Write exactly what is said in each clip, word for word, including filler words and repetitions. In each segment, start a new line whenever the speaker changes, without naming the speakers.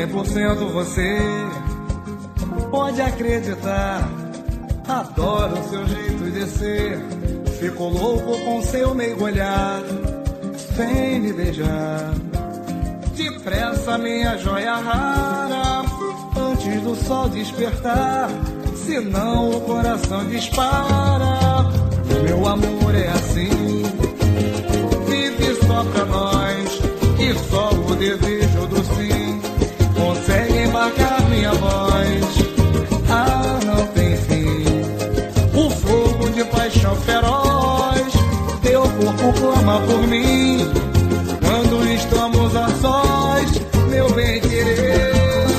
cem por cento você, pode acreditar. Adoro o seu jeito de ser, fico louco com seu meigo olhar. Vem me beijar, depressa minha joia rara, antes do sol despertar, senão o coração dispara. Meu amor é assim, vive só pra nós, e só o desejo do sim consegue embarcar minha voz. Ah, não tem fim, o fogo de paixão feroz, teu corpo clama por mim, quando estamos a sós, meu bem querer.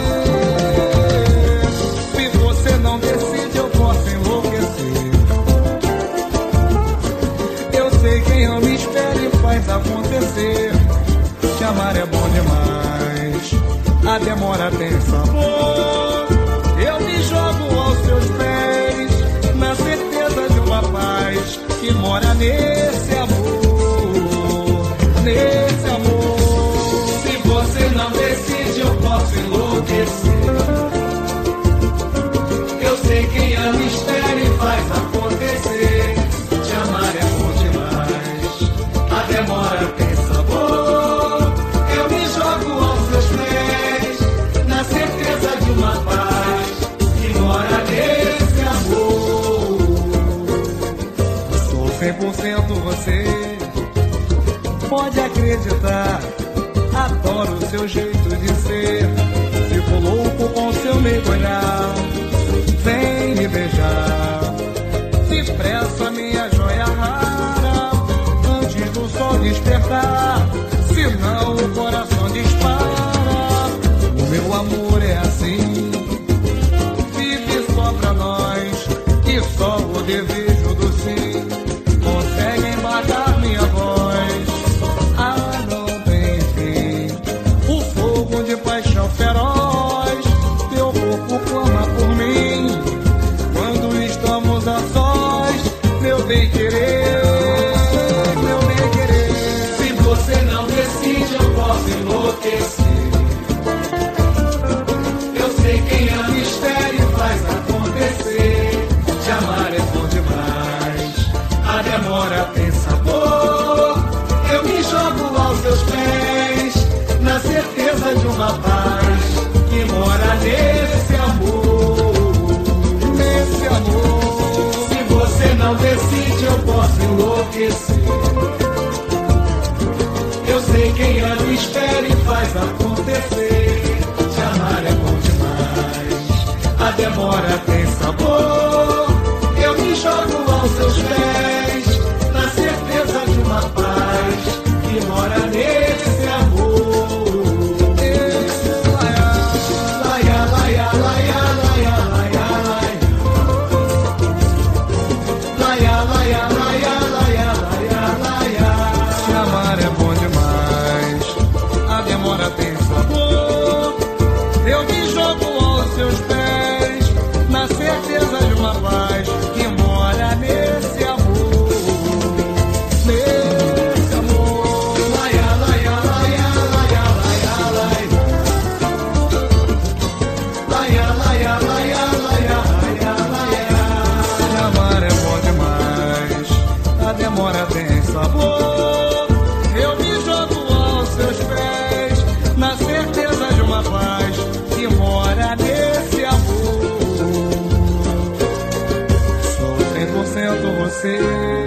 Se você não decide, eu posso enlouquecer. Eu sei quem ama, espera e faz acontecer. Te amar é bom demais, a demora tem sabor. Eu me jogo aos seus pés, na certeza de uma paz que mora nesse amor, nesse amor. Se você não decide, eu posso enlouquecer. Eu sei quem ama, espera e faz acontecer. Te amar é bom demais, a demora tem sabor. Eu me jogo aos seus pés, na certeza de uma paz que mora nesse amor. Sou cem por cento você, pode acreditar. Adoro o seu jeito de ser, fico louco com seu meigo olhar. Vem me beijar, depressa minha joia rara, antes do sol despertar, senão o coração dispara. O meu amor é assim, vive só pra nós, e só o desejo do sim consegue embarcar minha voz. Ah, não tem fim, o fogo de paixão feroz, teu corpo clama por mim, quando estamos a sós, meu bem querer, meu bem querer. Se você não decide, eu posso enlouquecer. Eu sei quem ama, espera e faz acontecer. Te amar é bom demais, a demora tem sabor. Eu me jogo aos seus pés, na certeza de uma paz que mora nesse amor, nesse amor. Se você não decide, eu posso enlouquecer. Eu sei quem ama, espera e faz acontecer. Te amar é bom demais, a demora tem sabor. Eu me jogo aos seus pés, na certeza de uma paz que mora nesse amor. Laia, laia, laia, laia, laia, laia. Laia, laia, laia, laia, laia, laia. Te amar é bom demais, a demora tem sabor. Eu me jogo aos seus pés, na certeza de uma paz que mora nesse amor, nesse amor. Laia, laia, laia, laia, laia, laia. Laia, laia, laia, laia, laia, laia. Te amar é bom demais, a demora tem sabor. Eu me jogo aos seus pés, na certeza de uma paz que mora nesse amor. Sou cem por cento você.